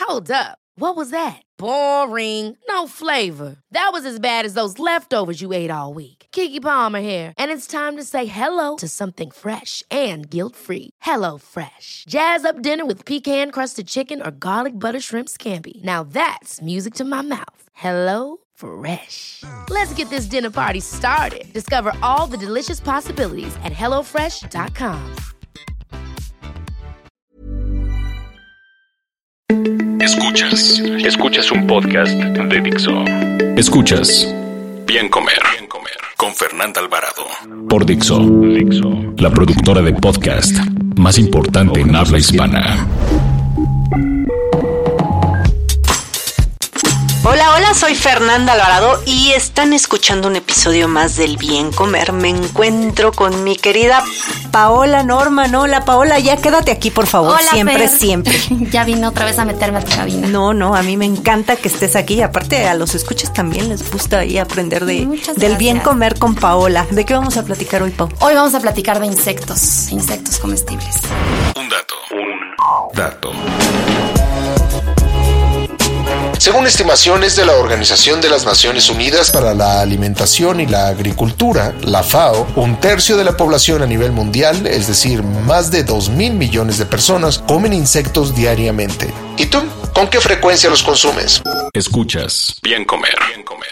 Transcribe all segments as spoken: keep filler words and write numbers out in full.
Hold up. What was that? Boring. No flavor. That was as bad as those leftovers you ate all week. Keke Palmer here, and it's time to say hello to something fresh and guilt-free. Hello Fresh. Jazz up dinner with pecan-crusted chicken or garlic butter shrimp scampi. Now that's music to my mouth. Hello Fresh. Let's get this dinner party started. Discover all the delicious possibilities at hello fresh dot com. Escuchas, escuchas un podcast de Dixo. Escuchas Bien Comer, Bien Comer con Fernanda Alvarado por Dixo, Dixo, la productora de podcast más importante en habla hispana. Hola, hola, soy Fernanda Alvarado y están escuchando un episodio más del Bien Comer. Me encuentro con mi querida Paola Norman. Hola, Paola, ya quédate aquí, por favor. Hola, siempre, Fer. siempre. Ya vine otra vez a meterme a tu cabina. No, no, a mí me encanta que estés aquí. Aparte, a los escuchas también les gusta ahí aprender de, del Bien Comer con Paola. ¿De qué vamos a platicar hoy, Pau? Hoy vamos a platicar de insectos, insectos comestibles. Un dato, un dato. Según estimaciones de la Organización de las Naciones Unidas para la Alimentación y la Agricultura, la FAO, un tercio de la población a nivel mundial, es decir, más de dos mil millones de personas, comen insectos diariamente. ¿Y tú? ¿Con qué frecuencia los consumes? Escuchas Bien Comer, Bien Comer.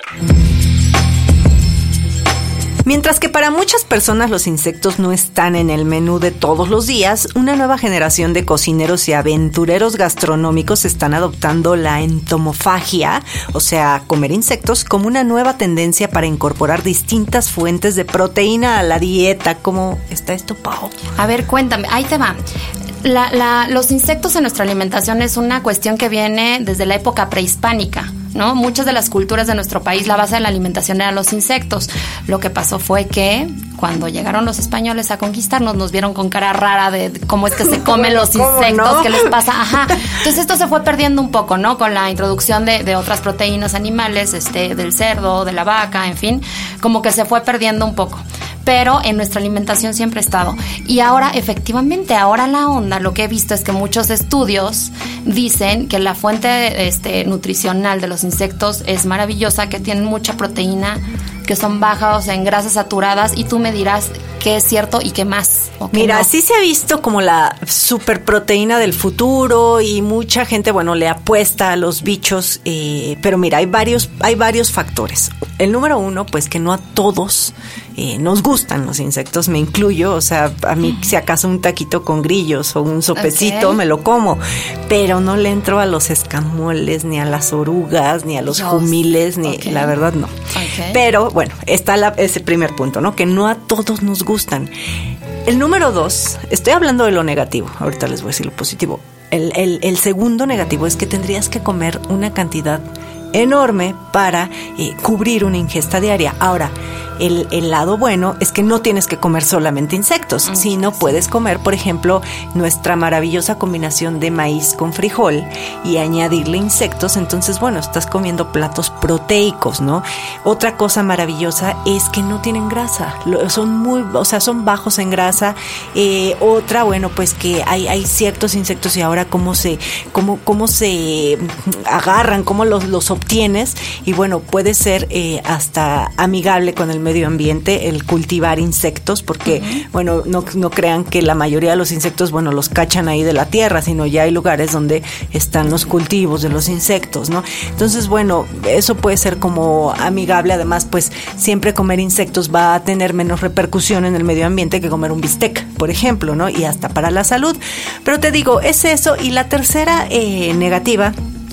Mientras que para muchas personas los insectos no están en el menú de todos los días, una nueva generación de cocineros y aventureros gastronómicos están adoptando la entomofagia, o sea, comer insectos, como una nueva tendencia para incorporar distintas fuentes de proteína a la dieta. ¿Cómo está esto, Pau? A ver, cuéntame, ahí te va. La, la, los insectos en nuestra alimentación es una cuestión que viene desde la época prehispánica, ¿no? Muchas de las culturas de nuestro país, la base de la alimentación eran los insectos. Lo que pasó fue que cuando llegaron los españoles a conquistarnos, nos vieron con cara rara de, de cómo es que se comen los insectos, ¿no? ¿Qué les pasa? Ajá. Entonces esto se fue perdiendo un poco, ¿no? Con la introducción de, de otras proteínas animales, este, del cerdo, de la vaca, en fin, como que se fue perdiendo un poco. Pero en nuestra alimentación siempre ha estado. Y ahora, efectivamente, ahora la onda, lo que he visto es que muchos estudios dicen que la fuente este, nutricional de los insectos es maravillosa, que tienen mucha proteína, que son bajas en grasas saturadas, y tú me dirás qué es cierto y qué más. Qué Mira, no. sí se ha visto como la superproteína del futuro y mucha gente, bueno, le apuesta a los bichos, eh, pero mira, hay varios, hay varios factores. El número uno, pues que no a todos eh, nos gustan los insectos, me incluyo, o sea, a mí si acaso un taquito con grillos o un sopecito okay. me lo como, pero no le entro a los escamoles, ni a las orugas, ni a los Dios. jumiles, ni okay. la verdad no. Okay. Pero bueno, está la, ese primer punto, ¿no? Que no a todos nos gustan. El número dos, estoy hablando de lo negativo, ahorita les voy a decir lo positivo. El, el, el segundo negativo es que tendrías que comer una cantidad enorme para eh, cubrir una ingesta diaria. Ahora, el, el lado bueno es que no tienes que comer solamente insectos, mm, sino sí. puedes comer, por ejemplo, nuestra maravillosa combinación de maíz con frijol y añadirle insectos. Entonces, bueno, estás comiendo platos proteicos, ¿no? Otra cosa maravillosa es que no tienen grasa, son muy, o sea, son bajos en grasa. Eh, otra, bueno, pues que hay, hay ciertos insectos y ahora cómo se, cómo, cómo se agarran, cómo los, los obtienes, y bueno, puede ser eh, hasta amigable con el medio ambiente el cultivar insectos, porque uh-huh. bueno, no, no crean que la mayoría de los insectos, bueno, los cachan ahí de la tierra, sino ya hay lugares donde están los cultivos de los insectos, ¿no? Entonces, bueno, eso puede ser como amigable. Además, pues siempre comer insectos va a tener menos repercusión en el medio ambiente que comer un bistec, por ejemplo, ¿no? Y hasta para la salud. Pero te digo, es eso. Y la tercera eh, negativa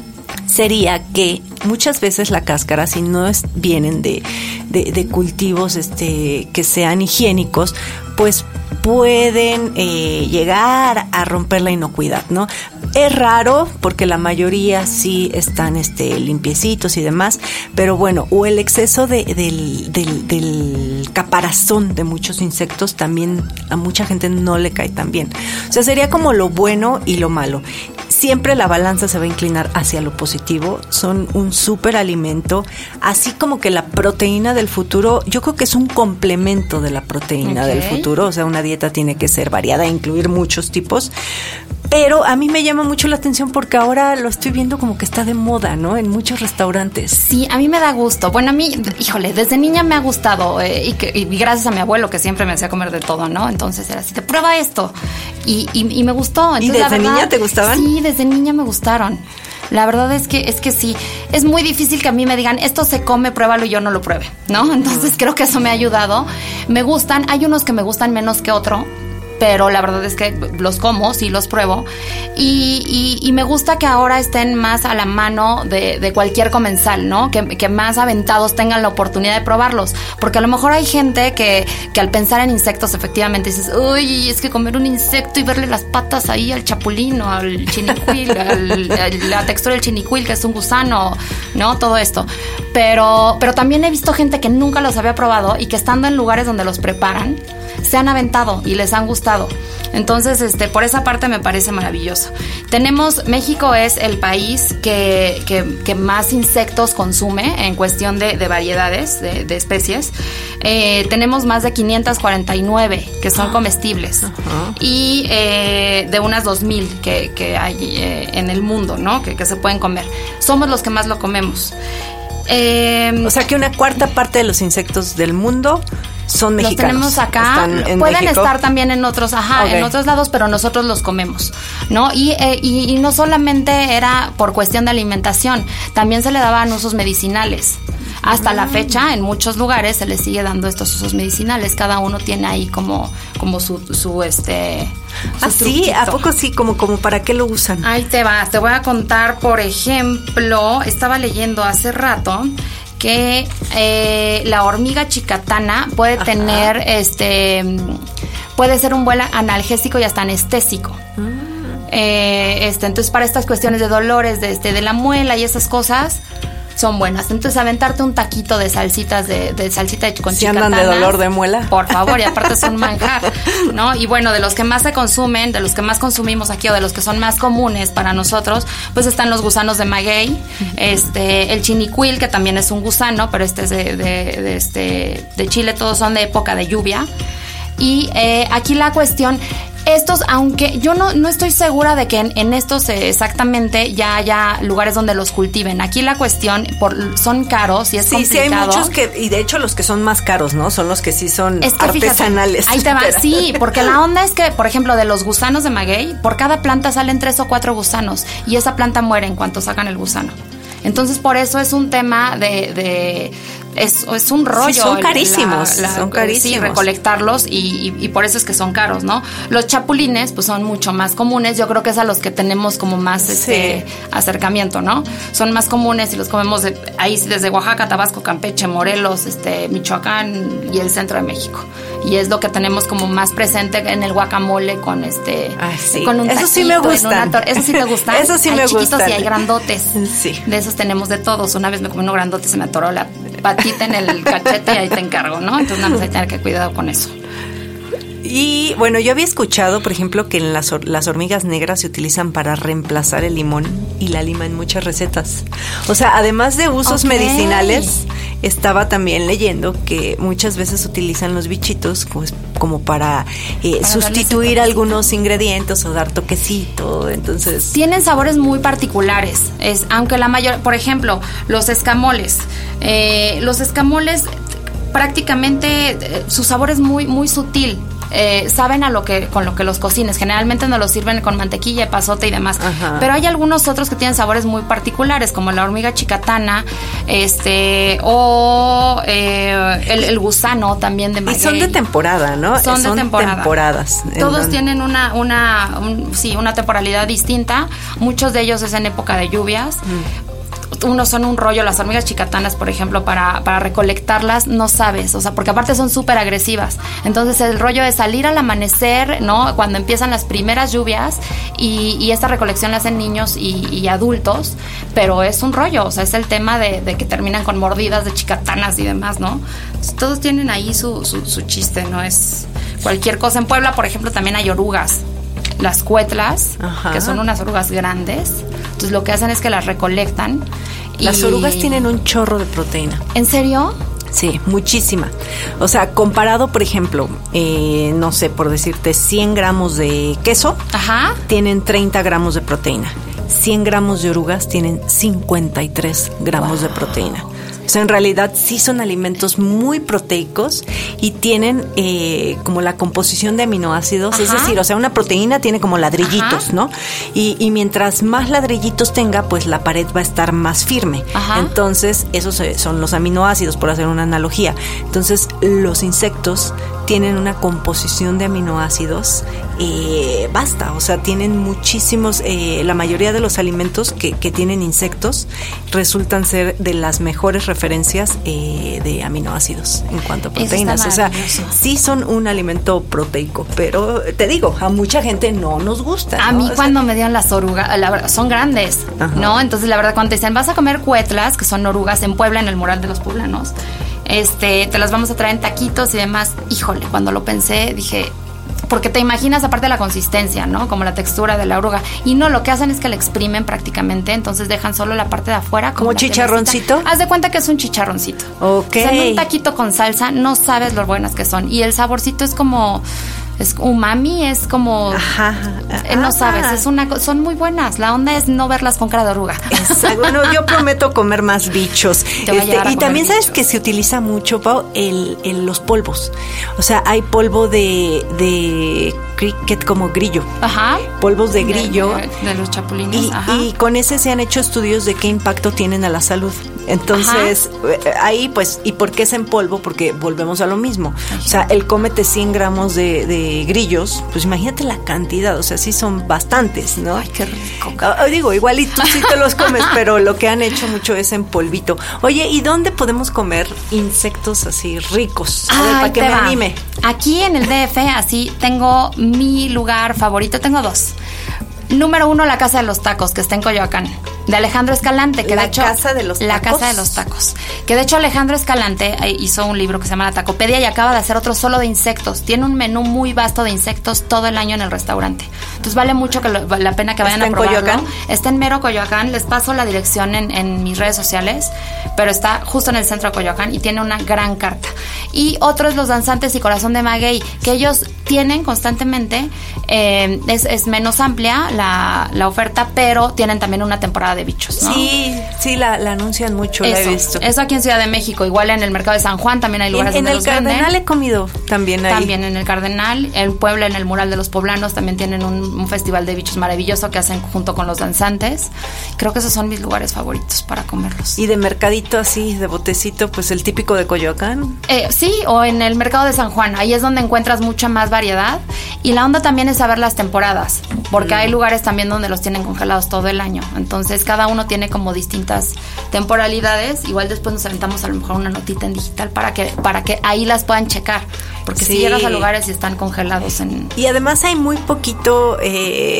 sería que muchas veces la cáscara, si no es, vienen de, de, de cultivos este, que sean higiénicos, pues pueden eh, llegar a romper la inocuidad, ¿no? Es raro porque la mayoría sí están este, limpiecitos y demás, pero bueno, o el exceso de, del, del, del caparazón de muchos insectos también a mucha gente no le cae tan bien. O sea, sería como lo bueno y lo malo. Siempre la balanza se va a inclinar hacia lo positivo, son un súper alimento, así como que la proteína del futuro, yo creo que es un complemento de la proteína okay. del futuro, o sea, una dieta tiene que ser variada, incluir muchos tipos, Pero a mí me llama mucho la atención porque ahora lo estoy viendo como que está de moda, ¿no? En muchos restaurantes. Sí, a mí me da gusto. Bueno, a mí, híjole, desde niña me ha gustado eh, y, que, y gracias a mi abuelo que siempre me hacía comer de todo, ¿no? Entonces era así, te prueba esto. Y, y, y me gustó. Entonces, ¿Y desde la verdad, niña te gustaban? Sí, desde niña me gustaron. La verdad es que es que sí, es muy difícil que a mí me digan, esto se come, pruébalo y yo no lo pruebe, ¿no? Entonces creo que eso me ha ayudado. Me gustan, hay unos que me gustan menos que otro, pero la verdad es que los como, sí los pruebo. Y, y, y me gusta que ahora estén más a la mano de, de cualquier comensal, ¿no? Que, que más aventados tengan la oportunidad de probarlos. Porque a lo mejor hay gente que, que al pensar en insectos efectivamente dices, uy, es que comer un insecto y verle las patas ahí al chapulín o al chinicuil, al, al, la textura del chinicuil, que es un gusano, ¿no? Todo esto. Pero, pero también he visto gente que nunca los había probado y que estando en lugares donde los preparan, se han aventado y les han gustado. Entonces, este, por esa parte me parece maravilloso. Tenemos, México es el país que, que, que más insectos consume en cuestión de, de variedades, de, de especies. Eh, tenemos más de quinientos cuarenta y nueve que son comestibles. Uh-huh. Y eh, de unas dos mil que, que hay eh, en el mundo, ¿no? Que, que se pueden comer. Somos los que más lo comemos. Eh, o sea que una cuarta parte de los insectos del mundo son mexicanos. Los tenemos acá, pueden México. Estar también en otros, ajá, okay. en otros lados, pero nosotros los comemos, ¿no? Y, eh, y, y no solamente era por cuestión de alimentación, también se le daban usos medicinales. Hasta mm. la fecha, en muchos lugares se le sigue dando estos usos medicinales. Cada uno tiene ahí como, como su, su este. Su ¿Ah, sí? ¿A poco sí? ¿Como, como para qué lo usan? Ahí te vas. Te voy a contar, por ejemplo, estaba leyendo hace rato que eh, la hormiga chicatana puede Ajá. tener, este, puede ser un buen analgésico y hasta anestésico. Mm. Eh, este, entonces, para estas cuestiones de dolores, de, este, de la muela y esas cosas, son buenas. Entonces, aventarte un taquito de salsitas de, de salsita con si chicatanas. ¿Sí andan de dolor de muela? Por favor, y aparte es un manjar, ¿no? Y bueno, de los que más se consumen, de los que más consumimos aquí o de los que son más comunes para nosotros, pues están los gusanos de maguey, uh-huh. este, el chinicuil, que también es un gusano, pero este es de, de, de, este, de Chile, todos son de época de lluvia. Y eh, aquí la cuestión... Estos, aunque yo no, no estoy segura de que en, en estos eh, exactamente ya haya lugares donde los cultiven. Aquí la cuestión, por, son caros y es sí, complicado. Sí, hay muchos que, y de hecho los que son más caros, ¿no? Son los que sí son es que artesanales. Fíjate, ahí te va, sí, porque la onda es que, por ejemplo, de los gusanos de maguey, por cada planta salen tres o cuatro gusanos y esa planta muere en cuanto sacan el gusano. Entonces, por eso es un tema de... de Es, es un rollo. Sí, son carísimos. La, la, son carísimos. Sí, recolectarlos y, y, y por eso es que son caros, ¿no? Los chapulines, pues son mucho más comunes. Yo creo que es a los que tenemos como más sí. este acercamiento, ¿no? Son más comunes y los comemos de, ahí desde Oaxaca, Tabasco, Campeche, Morelos, este, Michoacán y el centro de México. Y es lo que tenemos como más presente en el guacamole con este. Ay, sí. Con un eso sí me gustan. Tor- eso sí te gustan. Eso sí hay me chiquitos gustan. Y hay grandotes. Sí. De esos tenemos de todos. Una vez me comí uno grandote y se me atoró la patita en el cachete y ahí te encargo, ¿no? Entonces nada más hay que tener que cuidado con eso. Y bueno, yo había escuchado, por ejemplo, que en las, or- las hormigas negras se utilizan para reemplazar el limón y la lima en muchas recetas. O sea, además de usos okay. medicinales, estaba también leyendo que muchas veces utilizan los bichitos pues, como para, eh, para sustituir algunos ingredientes o dar toquecito. Entonces tienen sabores muy particulares. Es, aunque la mayor, por ejemplo, los escamoles. Eh, los escamoles prácticamente eh, su sabor es muy muy sutil. Eh, saben a lo que con lo que los cocines. Generalmente no los sirven con mantequilla, epazote y demás. Ajá. Pero hay algunos otros que tienen sabores muy particulares, como la hormiga chicatana, este, o eh, el, el gusano también de maguey. Y son de temporada, ¿no? Son, son de temporada. temporadas. Todos donde... tienen una, una, un, sí, una temporalidad distinta. Muchos de ellos es en época de lluvias. Mm. Unos son un rollo, las hormigas chicatanas, por ejemplo, para, para recolectarlas, no sabes, o sea, porque aparte son súper agresivas. Entonces el rollo es salir al amanecer, ¿no? Cuando empiezan las primeras lluvias y, y esta recolección la hacen niños y, y adultos, pero es un rollo, o sea, es el tema de, de que terminan con mordidas de chicatanas y demás, ¿no? Entonces, todos tienen ahí su, su, su chiste, no es cualquier cosa. En Puebla, por ejemplo, también hay orugas. Las cuetlas, Ajá. que son unas orugas grandes. Entonces lo que hacen es que las recolectan. Las y... orugas tienen un chorro de proteína. ¿En serio? Sí, muchísima. O sea, comparado, por ejemplo, eh, no sé, por decirte, cien gramos de queso, Ajá. tienen treinta gramos de proteína. cien gramos de orugas tienen cincuenta y tres gramos wow. de proteína. O sea, en realidad sí son alimentos muy proteicos y tienen eh, como la composición de aminoácidos. Ajá. Es decir, o sea, una proteína tiene como ladrillitos, Ajá. ¿no? Y, y mientras más ladrillitos tenga, pues la pared va a estar más firme. Ajá. Entonces, esos son los aminoácidos, por hacer una analogía. Entonces, los insectos tienen una composición de aminoácidos eh, basta, o sea, tienen muchísimos, eh, la mayoría de los alimentos que, que tienen insectos resultan ser de las mejores referencias eh, de aminoácidos en cuanto a proteínas. O sea, sí son un alimento proteico, pero te digo, a mucha gente no nos gusta. A ¿no? mí o cuando sea, me dieron las orugas, la verdad, son grandes, Ajá. ¿no? Entonces, la verdad, cuando te dicen, vas a comer cuetlas, que son orugas en Puebla, en el Mural de los Poblanos, este, te las vamos a traer en taquitos y demás. Híjole, cuando lo pensé, dije, porque te imaginas aparte de la consistencia, ¿no? Como la textura de la oruga. Y no, lo que hacen es que la exprimen prácticamente, entonces dejan solo la parte de afuera. ¿Como chicharroncito? Haz de cuenta que es un chicharroncito. Ok. O sea, en un taquito con salsa, no sabes lo buenas que son. Y el saborcito es como... es umami, es como ajá, eh, no sabes, es una son muy buenas. La onda es no verlas con cara de oruga. Exacto. Bueno, yo prometo comer más bichos. Este, y también sabes bichos. Que se utiliza mucho, Pau, el, el los polvos. O sea, hay polvo de de cricket como grillo. Ajá. Polvos de grillo. De, de, de los chapulines. Y, Ajá. y con ese se han hecho estudios de qué impacto tienen a la salud. Entonces, Ajá. ahí pues, ¿y por qué es en polvo? Porque volvemos a lo mismo. Ajá. O sea, el cómete cien gramos de, de grillos, pues imagínate la cantidad, o sea, sí son bastantes, ¿no? Ay, qué rico. Ah, digo, igual y tú sí te los comes, pero lo que han hecho mucho es en polvito. Oye, ¿y dónde podemos comer insectos así ricos? A ver, para que me va. anime. Aquí en el D F, así, tengo mi lugar favorito, tengo dos. Número uno, la Casa de los Tacos, que está en Coyoacán, de Alejandro Escalante, que la de hecho... Casa de los Tacos. La Casa de los Tacos. Que de hecho Alejandro Escalante hizo un libro que se llama La Tacopedia y acaba de hacer otro solo de insectos. Tiene un menú muy vasto de insectos todo el año en el restaurante. Entonces vale mucho que lo, la pena que vayan a probarlo. ¿Está en Coyoacán? Está en mero Coyoacán. Les paso la dirección en, en mis redes sociales, pero está justo en el centro de Coyoacán y tiene una gran carta. Y otro es Los Danzantes y Corazón de Maguey, que ellos tienen constantemente, eh, es, es menos amplia la, la oferta, pero tienen también una temporada de bichos, ¿no? Sí, sí, la, la anuncian mucho, eso, la he visto. Eso aquí en Ciudad de México, igual en el Mercado de San Juan también hay lugares en, donde en los el venden. Cardenal he comido también ahí. También en el Cardenal, en Puebla, en el Mural de los Poblanos, también tienen un, un festival de bichos maravilloso que hacen junto con los danzantes. Creo que esos son mis lugares favoritos para comerlos. Y de mercadito así, de botecito, pues el típico de Coyoacán. Eh, sí, o en el Mercado de San Juan, ahí es donde encuentras mucha más variedad. Y la onda también es saber las temporadas, porque mm. hay lugares también donde los tienen congelados todo el año. Entonces cada uno tiene como distintas temporalidades. Igual después nos aventamos a lo mejor una notita en digital para que para que ahí las puedan checar, porque sí. si llegas a lugares y están congelados en... Y además hay muy poquito eh,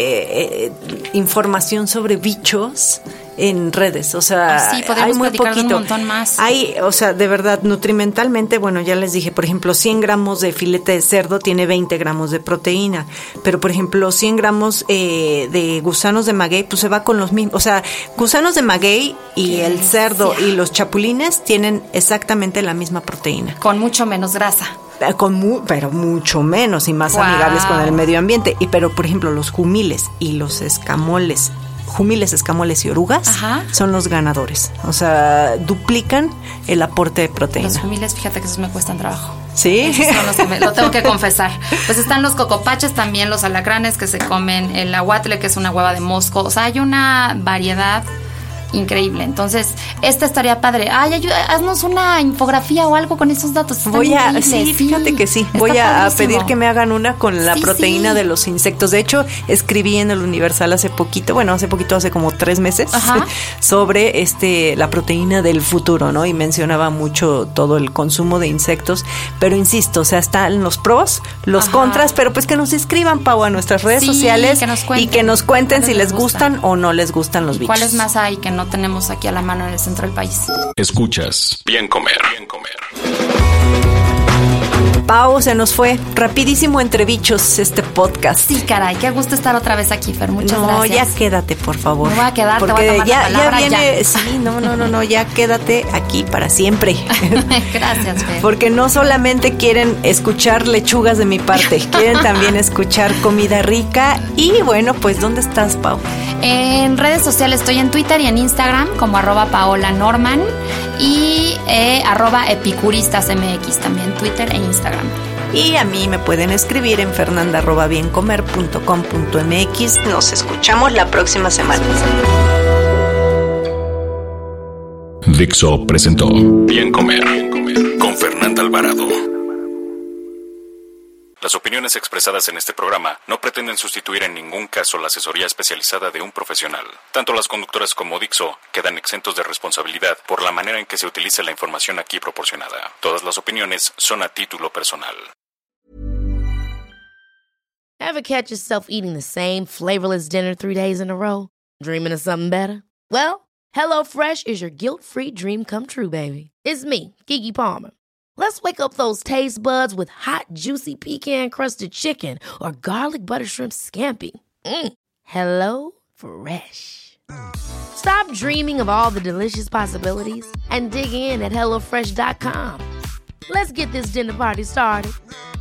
eh, información sobre bichos en redes, o sea, ah, sí, hay muy poquito. Un montón más. Hay, o sea, de verdad, nutrimentalmente, bueno, ya les dije, por ejemplo, cien gramos de filete de cerdo tiene veinte gramos de proteína, pero por ejemplo, cien gramos eh, de gusanos de maguey, pues se va con los mismos, o sea, gusanos de maguey y el cerdo y los chapulines tienen exactamente la misma proteína. Con mucho menos grasa. Con mu- pero mucho menos y más wow. amigables con el medio ambiente. Y pero, por ejemplo, los jumiles y los escamoles, jumiles, escamoles y orugas Ajá. son los ganadores. O sea, duplican el aporte de proteína. Los jumiles, fíjate que esos me cuestan trabajo. ¿Sí? Esos son los que me, lo tengo que confesar. Pues están los cocopaches también, los alacranes que se comen, el aguatle, que es una hueva de mosco. O sea, hay una variedad increíble. Entonces, esta estaría padre. Ay, ayuda, haznos una infografía o algo con esos datos. Están voy a, sí, sí, fíjate que sí. Voy a, a pedir que me hagan una con la sí, proteína sí. de los insectos. De hecho, escribí en el Universal hace poquito, bueno, hace poquito, hace como tres meses, Ajá. sobre este la proteína del futuro, ¿no? Y mencionaba mucho todo el consumo de insectos. Pero insisto, o sea, están los pros, los Ajá. contras, pero pues que nos escriban, Pau, a nuestras redes sí, sociales que nos cuenten, y que nos cuenten si les gustan o no les gustan los bichos. ¿Cuáles más hay que no tenemos aquí a la mano en el centro del país? Escuchas Bien Comer. Bien Comer. Pau, se nos fue rapidísimo entre bichos este podcast. Sí, caray, qué gusto estar otra vez aquí, Fer. Muchas no, gracias. No, ya quédate, por favor. Me voy a quedar, porque te voy a tomar ya, la palabra, ya viene. ya. Sí, no, no, no, no, ya quédate aquí para siempre. Gracias, Fer. Porque no solamente quieren escuchar lechugas de mi parte, quieren también escuchar comida rica. Y bueno, pues, ¿dónde estás, Pau? En redes sociales estoy en Twitter y en Instagram como arroba Paola Norman y eh, arroba epicuristasmx también, Twitter e Instagram. Y a mí me pueden escribir en fernanda arroba biencomer punto com punto mx. Nos escuchamos la próxima semana. Dixo presentó Bien Comer con Fernanda Alvarado. Las opiniones expresadas en este programa no pretenden sustituir en ningún caso la asesoría especializada de un profesional. Tanto las conductoras como Dixo quedan exentos de responsabilidad por la manera en que se utilice la información aquí proporcionada. Todas las opiniones son a título personal. Ever catch yourself eating the same flavorless dinner three days in a row? Dreaming of something better? Well, HelloFresh is your guilt-free dream come true, baby. It's me, Keke Palmer. Let's wake up those taste buds with hot, juicy pecan-crusted chicken or garlic butter shrimp scampi. Mm. Hello Fresh. Stop dreaming of all the delicious possibilities and dig in at hello fresh dot com. Let's get this dinner party started.